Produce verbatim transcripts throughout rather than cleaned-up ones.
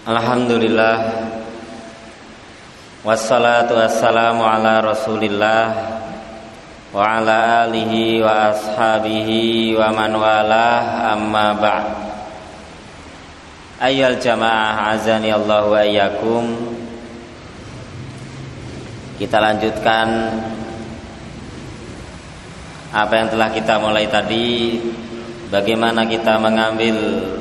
Alhamdulillah, wassalatu wassalamu ala rasulillah wa ala alihi wa ashabihi wa man walah, amma ba'd. Ayyuhal jamaah azani Allah wa iyyakum. Kita lanjutkan apa yang telah kita mulai tadi, bagaimana kita mengambil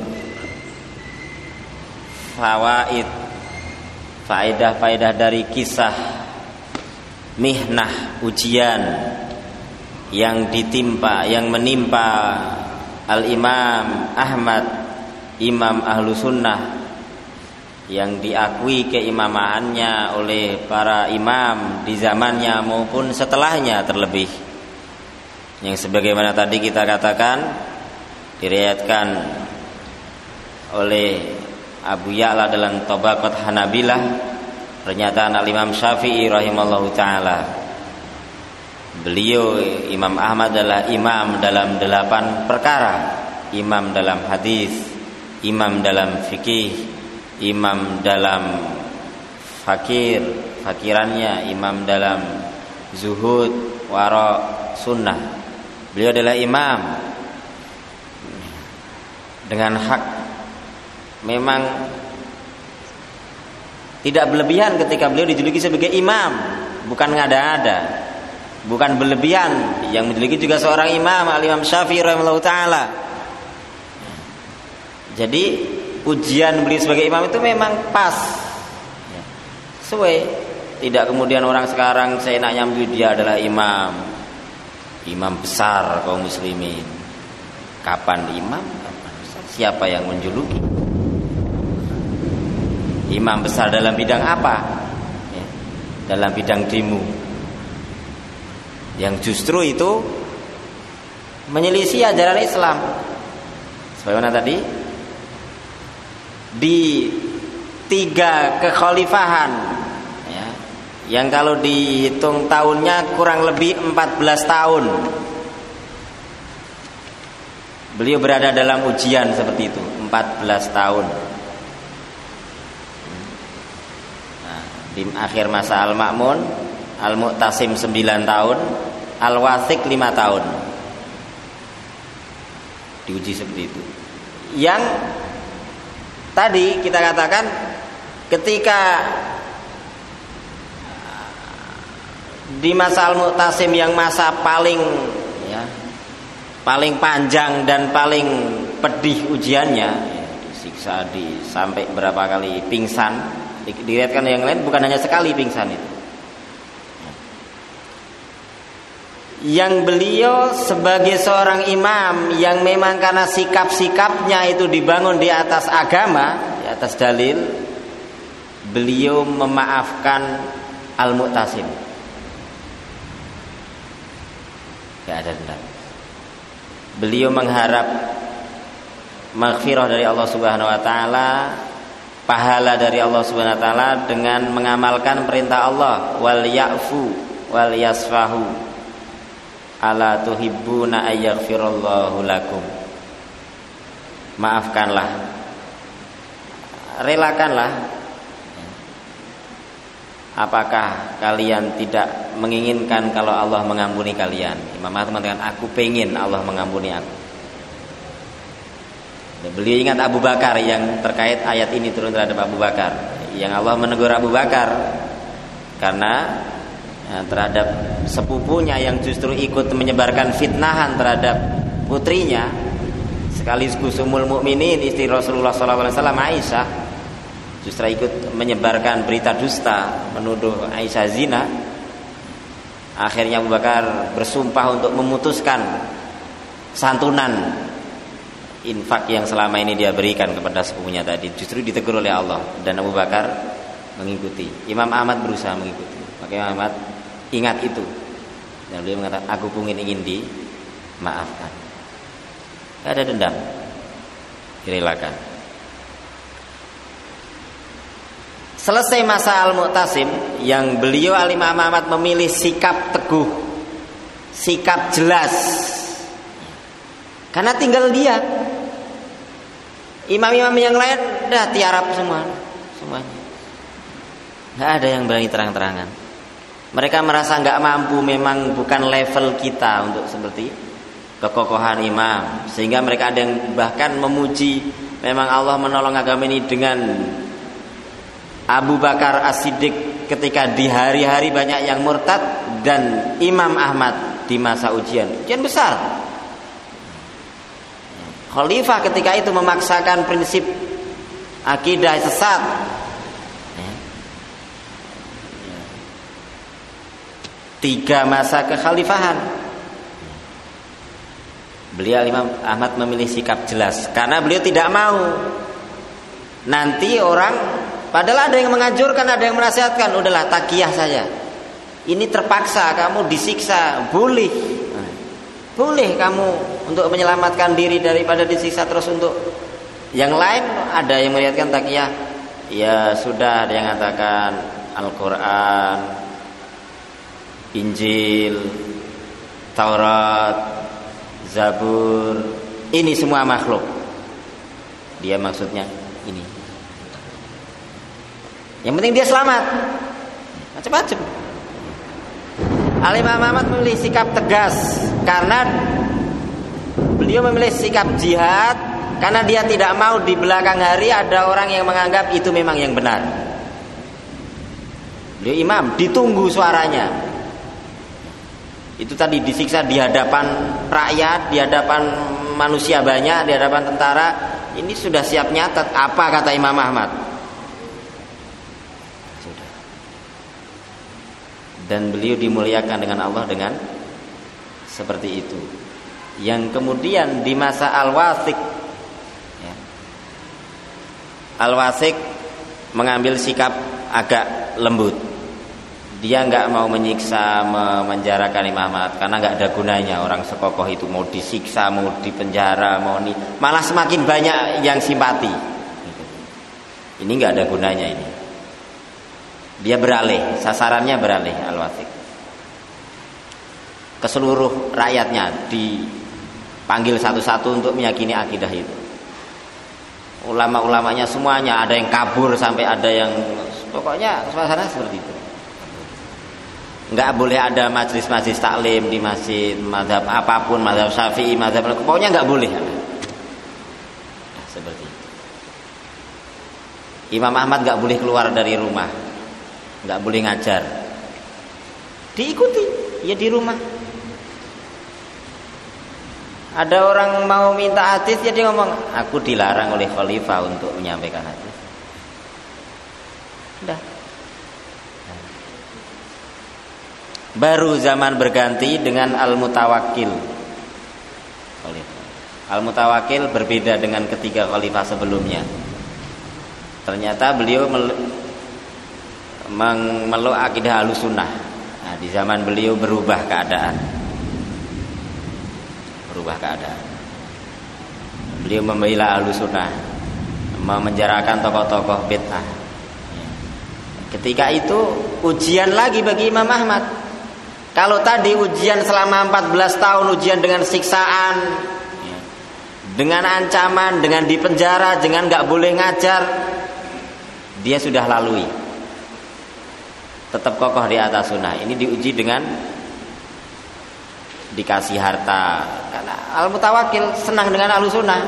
fawaid, faedah-faedah dari kisah mihnah, ujian yang ditimpa, yang menimpa Al-Imam Ahmad, Imam Ahlu Sunnah, yang diakui keimamannya oleh para imam di zamannya maupun setelahnya terlebih, yang sebagaimana tadi kita katakan diriwayatkan oleh Abu Ya'la dalam Tabaqat Hanabilah, pernyataan Al-Imam Syafi'i rahimallahu ta'ala. Beliau Imam Ahmad adalah imam dalam delapan perkara: imam dalam hadis, imam dalam fikih, imam dalam fakir, fakirannya, imam dalam zuhud, wara, sunnah. Beliau adalah imam dengan hak. Memang tidak berlebihan ketika beliau dijuluki sebagai imam, bukan ngada-ngada, bukan berlebihan. Yang menjuluki juga seorang imam, Al-Imam Syafi'i rahimahullah ta'ala. Jadi ujian beliau sebagai imam itu memang pas, sesuai. Tidak kemudian orang sekarang seenaknya menyebut dia adalah imam, imam besar kaum muslimin. Kapan imam? Kapan besar? Siapa yang menjuluki? Imam besar dalam bidang apa? Ya, dalam bidang demo, yang justru itu menyelisih ajaran Islam. Sebagaimana tadi di tiga kekhalifahan, ya, yang kalau dihitung tahunnya kurang lebih empat belas tahun, beliau berada dalam ujian seperti itu, empat belas tahun. Di akhir masa Al-Ma'mun, Al-Mu'tasim sembilan tahun, Al-Wathiq lima tahun. Diuji seperti itu. Yang tadi kita katakan ketika di masa Al-Mu'tasim yang masa paling ya, paling panjang dan paling pedih ujiannya, ya, disiksa di sampai berapa kali pingsan. Diriwayatkan yang lain bukan hanya sekali pingsan itu. Yang beliau sebagai seorang imam yang memang karena sikap-sikapnya itu dibangun di atas agama, di atas dalil, beliau memaafkan Al-Mu'tasim. Gak ada dendam. Beliau mengharap maghfirah dari Allah Subhanahu wa taala, pahala dari Allah Subhanahu wa taala dengan mengamalkan perintah Allah, wal ya'fu wal yasfahu ala tuhibbuna ayyaghfirallahu lakum. Maafkanlah, relakanlah. Apakah kalian tidak menginginkan kalau Allah mengampuni kalian? Imam Ahmad mengatakan, aku pengen Allah mengampuni aku. Beliau ingat Abu Bakar yang terkait ayat ini turun terhadap Abu Bakar, yang Allah menegur Abu Bakar karena ya, terhadap sepupunya yang justru ikut menyebarkan fitnahan terhadap putrinya, sekaligus Ummul Mukminin istri Rasulullah shallallahu alaihi wasallam, Aisyah, justru ikut menyebarkan berita dusta menuduh Aisyah zina. Akhirnya Abu Bakar bersumpah untuk memutuskan santunan infak yang selama ini dia berikan kepada sepupunya tadi, justru ditegur oleh Allah, dan Abu Bakar mengikuti. Imam Ahmad berusaha mengikuti, maka Imam Ahmad ingat itu, dan beliau mengatakan, aku pun ingin dimaafkan. Tidak ada dendam, direlakan. Selesai masa Al-Mu'tasim, yang beliau Al-Imam Ahmad memilih sikap teguh, sikap jelas, karena tinggal dia. Imam-imam yang lain dah tiarap semua, semuanya. Nggak ada yang berani terang-terangan. Mereka merasa nggak mampu, memang bukan level kita untuk seperti kekokohan imam, sehingga mereka ada yang bahkan memuji memang Allah menolong agama ini dengan Abu Bakar As-Siddiq ketika di hari-hari banyak yang murtad, dan Imam Ahmad di masa ujian ujian besar. Khalifah ketika itu memaksakan prinsip akidah sesat. Tiga masa kekhalifahan, beliau Imam Ahmad memilih sikap jelas karena beliau tidak mau nanti orang, padahal ada yang menganjurkan, ada yang menasihatkan, udahlah takiyah saja. Ini terpaksa kamu disiksa, boleh, boleh kamu untuk menyelamatkan diri daripada disiksa terus untuk yang lain. Ada yang meriwayatkan takiyah, ya sudah, ada yang mengatakan Al-Quran, Injil, Taurat, Zabur, ini semua makhluk. Dia maksudnya ini. Yang penting dia selamat. Macam-macam. Al-Imam Ahmad memilih sikap tegas karena beliau memilih sikap jihad, karena dia tidak mau di belakang hari ada orang yang menganggap itu memang yang benar. Beliau imam, ditunggu suaranya. Itu tadi disiksa di hadapan rakyat, di hadapan manusia banyak, di hadapan tentara. Ini sudah siap nyatat apa kata Imam Ahmad. Sudah. Dan beliau dimuliakan dengan Allah dengan seperti itu. Yang kemudian di masa Al-Wathiq, ya, Al-Wathiq mengambil sikap agak lembut. Dia nggak mau menyiksa, memenjarakan Imam Ahmad karena nggak ada gunanya. Orang sekokoh itu mau disiksa, mau dipenjara, mau ni, malah semakin banyak yang simpati. Ini nggak ada gunanya ini. Dia beralih, sasarannya beralih Al-Wathiq ke seluruh rakyatnya, dipanggil satu-satu untuk meyakini akidah itu. Ulama-ulamanya semuanya, ada yang kabur sampai ada yang, pokoknya suasana seperti itu. Nggak boleh ada majlis-majlis taklim di masjid, mazhab apapun, mazhab Syafi'i, mazhab, pokoknya nggak boleh. Nah, seperti itu. Imam Ahmad nggak boleh keluar dari rumah, nggak boleh ngajar. Diikuti, ya di rumah. Ada orang mau minta hadis, jadi ngomong, aku dilarang oleh khalifah untuk menyampaikan hadis. Udah. Baru zaman berganti dengan Al-Mutawakkil. Al-Mutawakkil berbeda dengan ketiga khalifah sebelumnya. Ternyata beliau memeluk akidah Ahlussunnah. Nah, di zaman beliau berubah keadaan. Berubah keadaan. Beliau membela Ahlussunnah, memenjarakan tokoh-tokoh bid'ah. Ketika itu ujian lagi bagi Imam Ahmad. Kalau tadi ujian selama empat belas tahun, ujian dengan siksaan, dengan ancaman, dengan dipenjara, dengan gak boleh ngajar, dia sudah lalui. Tetap kokoh di atas sunnah. Ini diuji dengan dikasih harta. Karena Al-Mutawakkil senang dengan Ahlussunnah.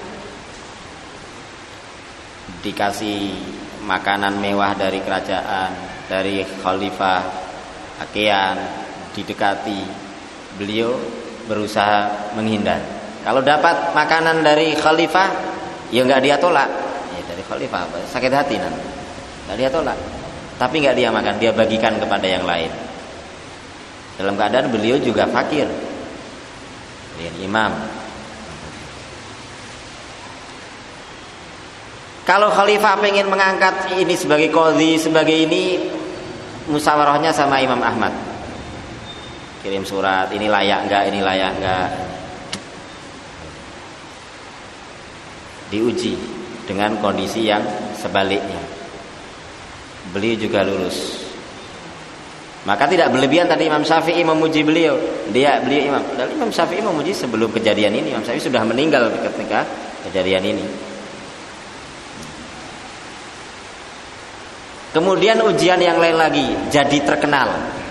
Dikasih makanan mewah dari kerajaan, dari khalifah, pakaian, didekati, beliau berusaha menghindar. Kalau dapat makanan dari khalifah, ya nggak dia tolak. Ya dari khalifah, sakit hati nanti, nggak dia tolak. Tapi nggak dia makan, dia bagikan kepada yang lain. Dalam keadaan beliau juga fakir, beliau imam. Kalau khalifah pengen mengangkat ini sebagai qadhi, sebagai ini, musyawarahnya sama Imam Ahmad. Kirim surat, ini layak enggak, ini layak enggak. Diuji dengan kondisi yang sebaliknya. Beliau juga lulus. Maka tidak berlebihan tadi Imam Syafi'i memuji beliau. Dia beliau Imam. Dan Imam Syafi'i memuji sebelum kejadian ini. Imam Syafi'i sudah meninggal ketika kejadian ini. Kemudian ujian yang lain lagi, jadi terkenal.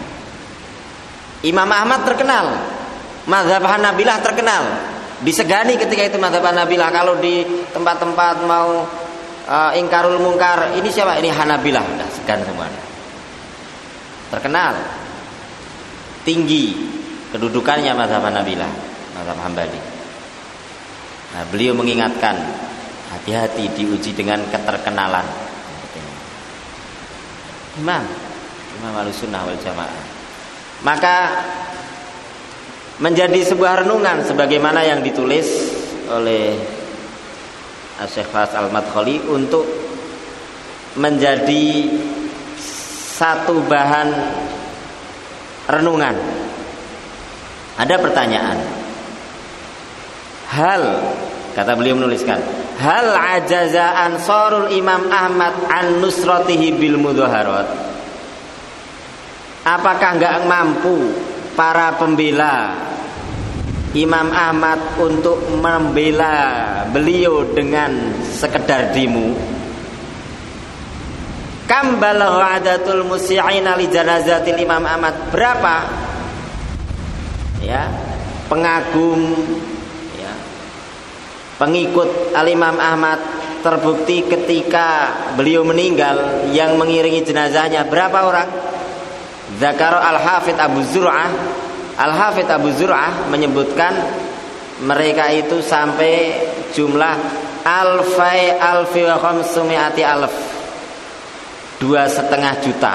Imam Ahmad terkenal, mazhab Hanabilah terkenal, disegani ketika itu mazhab Hanabilah. Kalau di tempat-tempat mau uh, ingkarul mungkar, ini siapa? Ini Hanabilah, udah segan semuanya. Terkenal, tinggi kedudukannya mazhab Hanabilah, mazhab Hambali. Nah, beliau mengingatkan, hati-hati diuji dengan keterkenalan. Imam, Imam Ahlussunnah wal Jamaah. Maka menjadi sebuah renungan sebagaimana yang ditulis oleh Syekh Fas Al-Madkhali untuk menjadi satu bahan renungan. Ada pertanyaan. Hal, kata beliau menuliskan, hal ajaza ansarul Imam Ahmad an nusratihi bil mudhaharat. Apakah enggak mampu para pembela Imam Ahmad untuk membela beliau dengan sekedar demo? Kam balagha adatul musi'ina li janazatil Imam Ahmad. Berapa ya pengagum ya pengikut Al-Imam Ahmad terbukti ketika beliau meninggal yang mengiringi jenazahnya berapa orang? Zakar Al-Hafidh Abu Zur'ah Al-Hafidh Abu Zur'ah menyebutkan mereka itu sampai jumlah alfai alfi wa khamsumi'ati alf, dua setengah juta.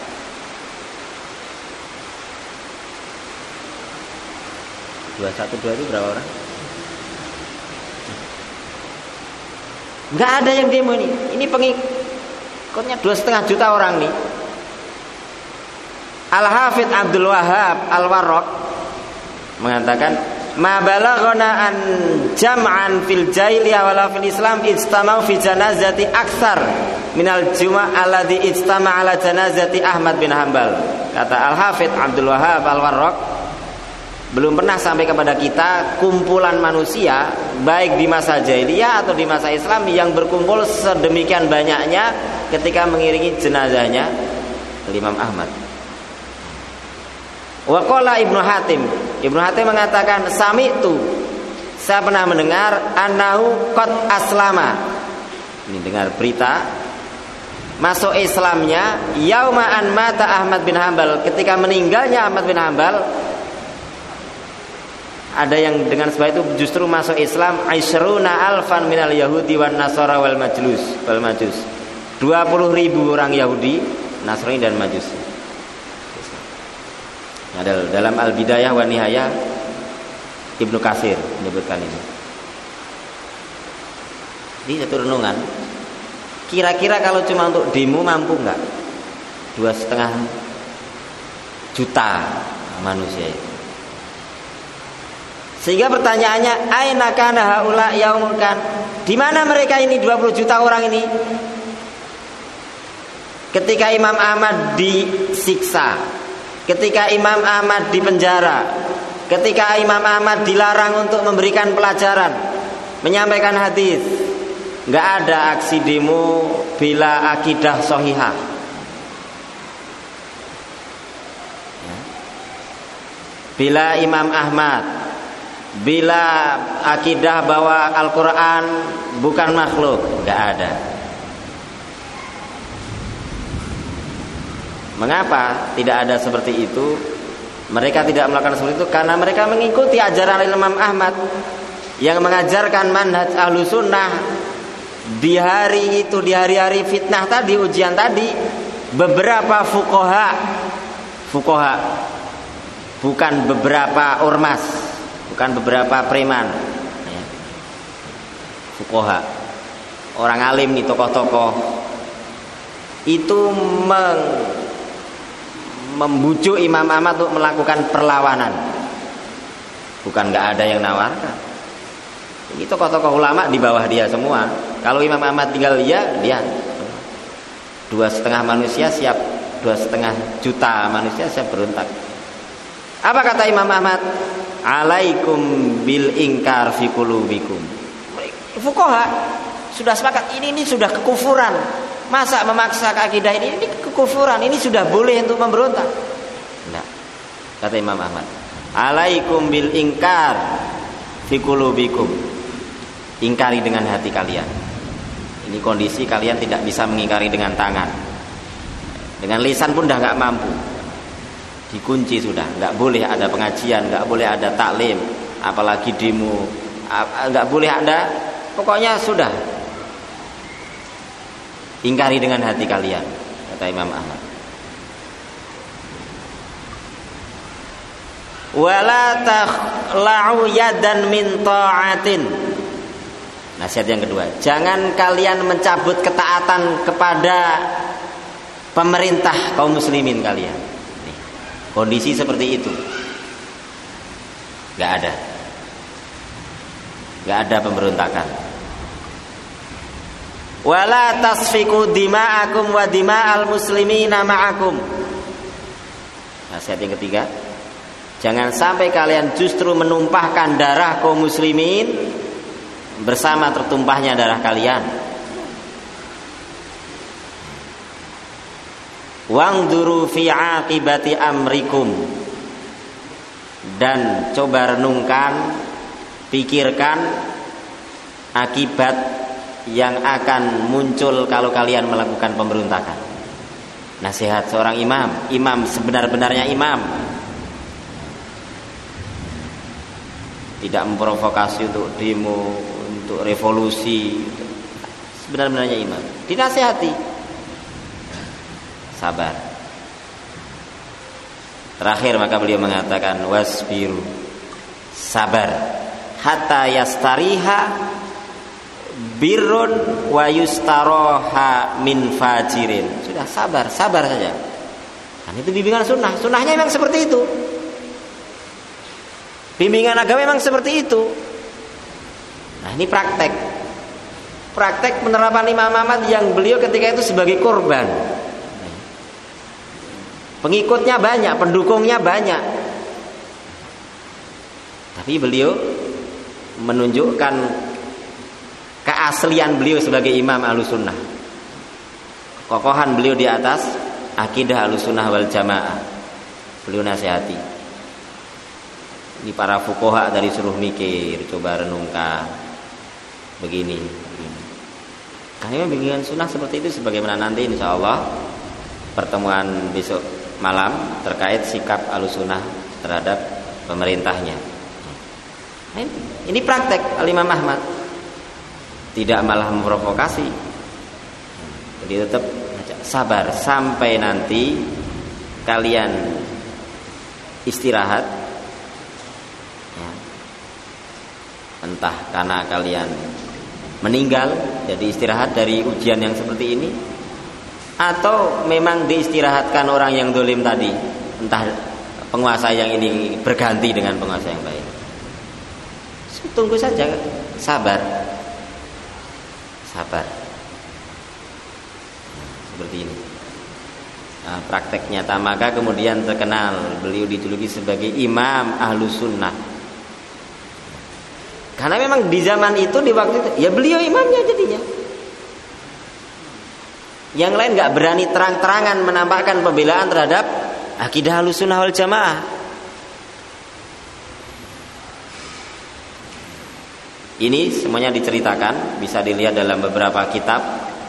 Dua satu dua itu berapa orang? Nggak ada yang demo ini. Ini pengikutnya dua setengah juta orang nih. Al-Hafidh Abdul Wahhab Al-Warraq mengatakan, ma balaghana an jam'an fil jahiliyah wala fil Islam ijtama'u fi janazati aktsar minal juma' alladhi ijtama'a ala janazati Ahmad bin Hanbal. Kata Al-Hafidh Abdul Wahhab Al-Warraq, belum pernah sampai kepada kita kumpulan manusia baik di masa jahiliyah atau di masa Islam yang berkumpul sedemikian banyaknya ketika mengiringi jenazahnya Imam Ahmad. Wa qala Ibnu Hatim, Ibnu Hatim mengatakan, sami'tu, saya pernah mendengar, annahu qad aslama. Ini dengar berita masuk Islamnya yauma an mata Ahmad bin Hanbal, ketika meninggalnya Ahmad bin Hanbal. Ada yang dengan sebab itu justru masuk Islam aisyruna alfan minal yahudi wan nasara wal majlus wal majus. dua puluh ribu orang Yahudi, Nasrani dan Majusi. Ada dalam Al-Bidayah wa Nihayah Ibnu Katsir menyebutkan ini. Ini satu renungan. Kira-kira kalau cuma untuk demo mampu nggak? Dua setengah juta manusia itu. Sehingga pertanyaannya, aina kana haula yaumul kan? Di mana mereka ini dua puluh juta orang ini? Ketika Imam Ahmad disiksa, ketika Imam Ahmad dipenjara, ketika Imam Ahmad dilarang untuk memberikan pelajaran, menyampaikan hadis, nggak ada aksi demo bela akidah sahihah. Bila Imam Ahmad, bila akidah bahwa Al-Quran bukan makhluk, nggak ada. Mengapa tidak ada seperti itu? Mereka tidak melakukan seperti itu karena mereka mengikuti ajaran Imam Ahmad yang mengajarkan manhaj Ahlussunnah. Di hari itu, di hari-hari fitnah tadi, ujian tadi, beberapa fuqaha, fuqaha, bukan beberapa ormas, bukan beberapa preman, fuqaha, orang alim nih, tokoh-tokoh itu meng membujuk Imam Ahmad untuk melakukan perlawanan. Bukan nggak ada yang nawarkan. Ini tokoh-tokoh ulama di bawah dia semua. Kalau Imam Ahmad tinggal dia, dia dua setengah manusia siap, dua setengah juta manusia siap berontak. Apa kata Imam Ahmad? Alaikum bil ingkar fi qulubikum. Fuqaha sudah sepakat ini ini sudah kekufuran. Masa memaksa ke akidah ini? Ini kekufuran, ini sudah boleh untuk memberontak. Nah, kata Imam Ahmad, alaikum bil ingkar fi qulubikum. Ingkari dengan hati kalian. Ini kondisi kalian tidak bisa mengingkari dengan tangan. Dengan lisan pun dah nggak mampu. Dikunci sudah, nggak boleh ada pengajian, nggak boleh ada taklim, apalagi demo, nggak boleh ada. Pokoknya sudah. Ingkari dengan hati kalian, kata Imam Ahmad. Wala takhla'u yadan min ta'atin. Nasihat yang kedua, jangan kalian mencabut ketaatan kepada pemerintah kaum muslimin kalian. Nih, kondisi seperti itu nggak ada, nggak ada pemberontakan. Wala tasfiku dima'akum wa dima'al muslimina ma'akum. Nasihat yang ketiga, jangan sampai kalian justru menumpahkan darah kaum muslimin bersama tertumpahnya darah kalian. Wangduru fi aqibati amrikum. Dan coba renungkan, pikirkan akibat yang akan muncul kalau kalian melakukan pemberontakan. Nasihat seorang imam, imam sebenar-benarnya imam. Tidak memprovokasi untuk demo, untuk revolusi. Sebenar-benarnya imam. Dinasihati. Sabar. Terakhir maka beliau mengatakan wasbiru. Sabar. Hatta yastariha birrun wa yustaroha min fajirin. Sudah sabar, sabar saja. Kan itu bimbingan sunnah. Sunnahnya memang seperti itu. Bimbingan agama memang seperti itu. Nah ini praktek. Praktek penerapan Imam Ahmad yang beliau ketika itu sebagai korban. Pengikutnya banyak, pendukungnya banyak. Tapi beliau menunjukkan keaslian beliau sebagai imam Ahlussunnah. Kokohan beliau di atas akidah Ahlussunnah wal Jamaah. Beliau nasihati. Ini para fuqaha dari suruh mikir, coba renungkan. Begini, begini. Karena bimbingan sunnah seperti itu sebagaimana nanti insyaallah pertemuan besok malam terkait sikap Ahlussunnah terhadap pemerintahnya. Ini praktek Al-Imam Ahmad. Tidak malah memprovokasi. Jadi tetap sabar sampai nanti kalian istirahat, ya. Entah karena kalian meninggal jadi istirahat dari ujian yang seperti ini, atau memang diistirahatkan orang yang dolim tadi, entah penguasa yang ini berganti dengan penguasa yang baik. Tunggu saja, sabar. Sabar. Nah, seperti ini. Nah, praktek nyata maka kemudian terkenal beliau dijuluki sebagai Imam Ahlussunnah. Karena memang di zaman itu, di waktu itu, ya beliau imamnya jadinya. Yang lain nggak berani terang-terangan menampakkan pembelaan terhadap akidah Ahlussunnah wal Jamaah. Ini semuanya diceritakan, bisa dilihat dalam beberapa kitab.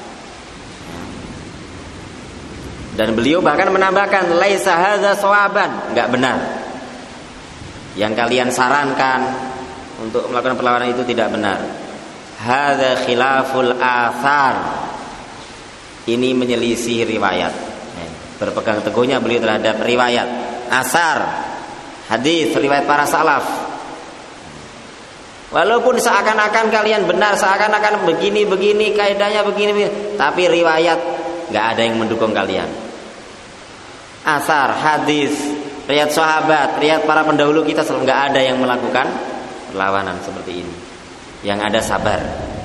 Dan beliau bahkan menambahkan laisa hadza shawaban, enggak benar. Yang kalian sarankan untuk melakukan perlawanan itu tidak benar. Hadza khilaful athar. Ini menyelisih riwayat. Berpegang teguhnya beliau terhadap riwayat, asar, hadis, riwayat para salaf. Walaupun seakan-akan kalian benar, seakan-akan begini-begini kaidahnya begini-begini, tapi riwayat nggak ada yang mendukung kalian. Asar, hadis, riwayat sahabat, riwayat para pendahulu kita selalu nggak ada yang melakukan perlawanan seperti ini. Yang ada sabar.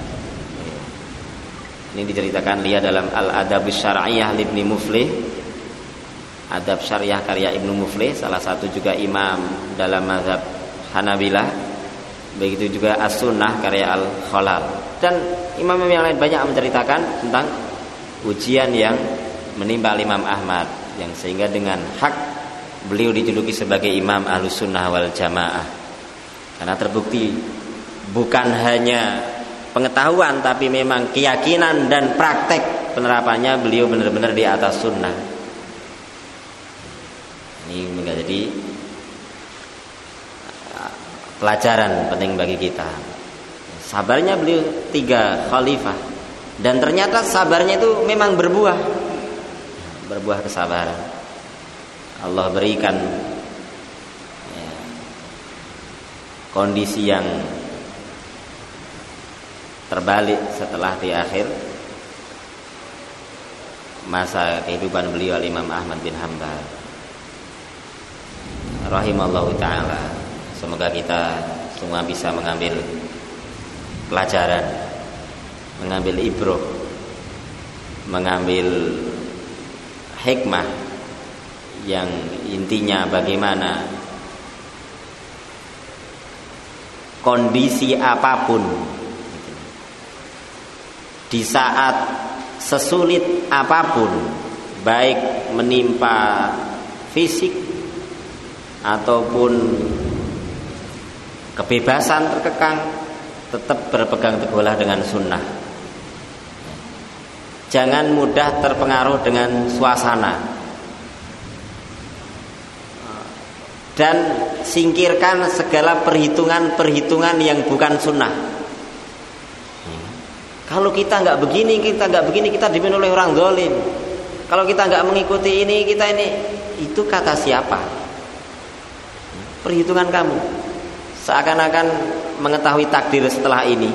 Ini diceritakan lihat dalam Al-Adabus Syar'iyyah Ibnu Muflih. Adab Syariah karya Ibnu Muflih, salah satu juga imam dalam mazhab Hanabilah. Begitu juga As-Sunnah karya Al-Khalal. Dan imam yang lain banyak menceritakan tentang ujian yang menimpa Imam Ahmad, yang sehingga dengan hak beliau dijuluki sebagai Imam Ahlus Sunnah wal Jamaah, karena terbukti bukan hanya pengetahuan tapi memang keyakinan dan praktek penerapannya beliau benar-benar di atas sunnah. Ini menjadi pelajaran penting bagi kita. Sabarnya beliau tiga khalifah, dan ternyata sabarnya itu memang berbuah, berbuah kesabaran. Allah berikan ya, kondisi yang terbalik setelah di akhir masa kehidupan beliau Imam Ahmad bin Hanbal rahimallahu ta'ala. Semoga kita semua bisa mengambil pelajaran, mengambil ibrah, mengambil hikmah yang intinya bagaimana kondisi apapun, di saat sesulit apapun, baik menimpa fisik ataupun kebebasan terkekang, tetap berpegang teguhlah dengan sunnah. Jangan mudah terpengaruh dengan suasana, dan singkirkan segala perhitungan-perhitungan yang bukan sunnah. Kalau kita nggak begini, kita nggak begini, kita dipimpin oleh orang zalim. Kalau kita nggak mengikuti ini, kita ini, itu kata siapa? Perhitungan kamu. Seakan-akan mengetahui takdir setelah ini.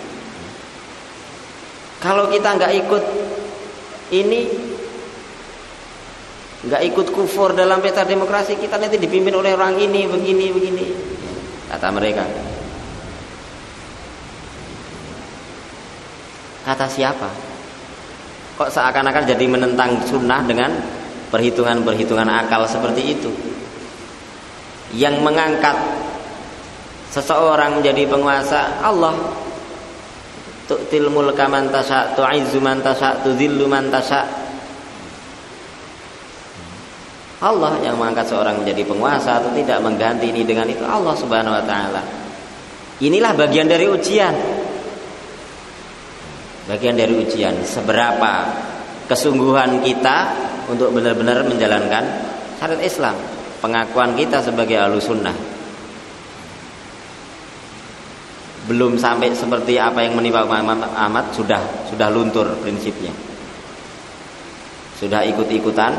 Kalau kita nggak ikut ini, nggak ikut kufur dalam peta demokrasi, kita nanti dipimpin oleh orang ini, begini, begini. Kata mereka. Kata siapa? Kok seakan-akan jadi menentang sunnah dengan perhitungan-perhitungan akal seperti itu, yang mengangkat seseorang menjadi penguasa. Allah tu'til mulka man tasha, tu'izzu man tasha, tudzillu man tasha. Allah yang mengangkat seorang menjadi penguasa atau tidak, mengganti ini dengan itu, Allah Subhanahu wa taala. Inilah bagian dari ujian. Bagian dari ujian seberapa kesungguhan kita untuk benar-benar menjalankan syariat Islam, pengakuan kita sebagai Ahlus Sunnah. Belum sampai seperti apa yang menimpa Ahmad, sudah sudah luntur prinsipnya, sudah ikut-ikutan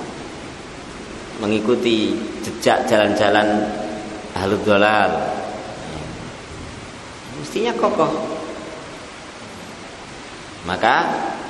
mengikuti jejak jalan-jalan Ahlud Dhalal. Mestinya kokoh. Maka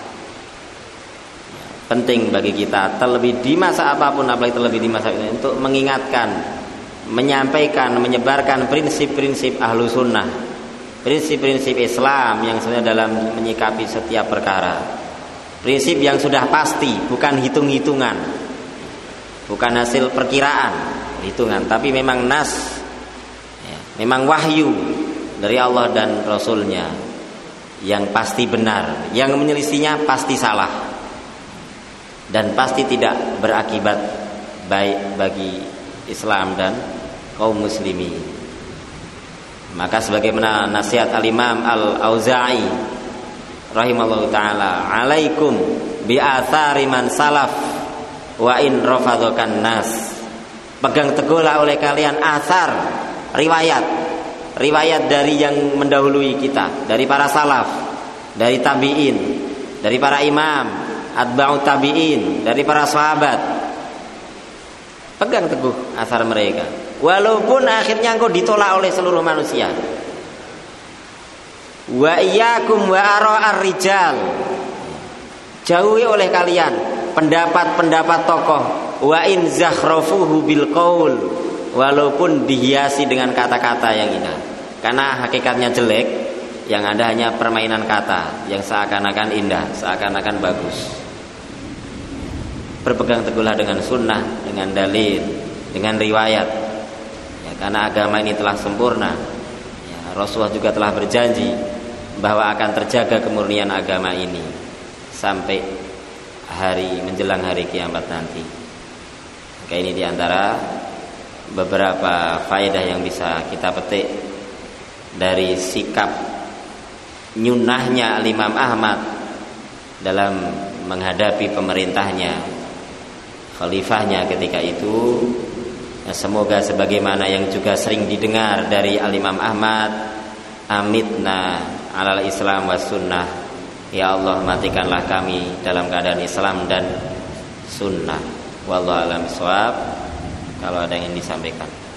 penting bagi kita terlebih di masa apapun, apalagi terlebih di masa ini, untuk mengingatkan, menyampaikan, menyebarkan prinsip-prinsip Ahlus Sunnah, prinsip-prinsip Islam yang sebenarnya dalam menyikapi setiap perkara. Prinsip yang sudah pasti, bukan hitung-hitungan, bukan hasil perkiraan, hitungan, tapi memang nas, ya, memang wahyu dari Allah dan Rasulnya yang pasti benar, yang menyelisihinya pasti salah, dan pasti tidak berakibat baik bagi Islam dan kaum muslimin. Maka sebagaimana nasihat Al-Imam Al-Auza'i rahimallahu ta'ala, alaikum bi athari man salaf wa in rafadhakan nas. Pegang teguhlah oleh kalian athar, riwayat riwayat dari yang mendahului kita, dari para salaf, dari tabi'in, dari para imam, atba'ut tabi'in, dari para sahabat. Pegang teguh asar mereka, walaupun akhirnya engkau ditolak oleh seluruh manusia. Wa iyyakum wa ara'ar rijal, jauhi oleh kalian pendapat-pendapat tokoh. Wa in zakhrafuhu bil qaul, walaupun dihiasi dengan kata-kata yang indah, karena hakikatnya jelek, yang ada hanya permainan kata yang seakan-akan indah, seakan-akan bagus. Berpegang teguhlah dengan sunnah, dengan dalil, dengan riwayat, ya, karena agama ini telah sempurna, ya, Rasulullah juga telah berjanji bahwa akan terjaga kemurnian agama ini sampai hari menjelang hari kiamat nanti. Maka ini diantara beberapa faedah yang bisa kita petik dari sikap nyunahnya Imam Ahmad dalam menghadapi pemerintahnya, khalifahnya ketika itu. Semoga sebagaimana yang juga sering didengar dari Al-Imam Ahmad, amitna alal Islam was sunnah, ya Allah matikanlah kami dalam keadaan Islam dan sunnah. Wallahu a'lam bishawab. Kalau ada yang ingin disampaikan.